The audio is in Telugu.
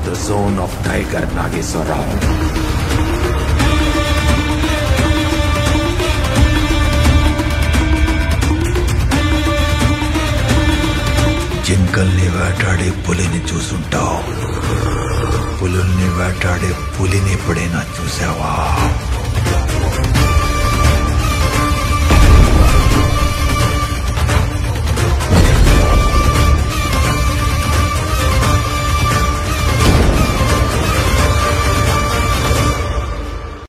The zone of Tiger Nageswara Rao. జింకల్ని వేటాడే పులిని చూసుంటావు, పులుల్ని వేటాడే పులిని ఎప్పుడైనా చూసావా?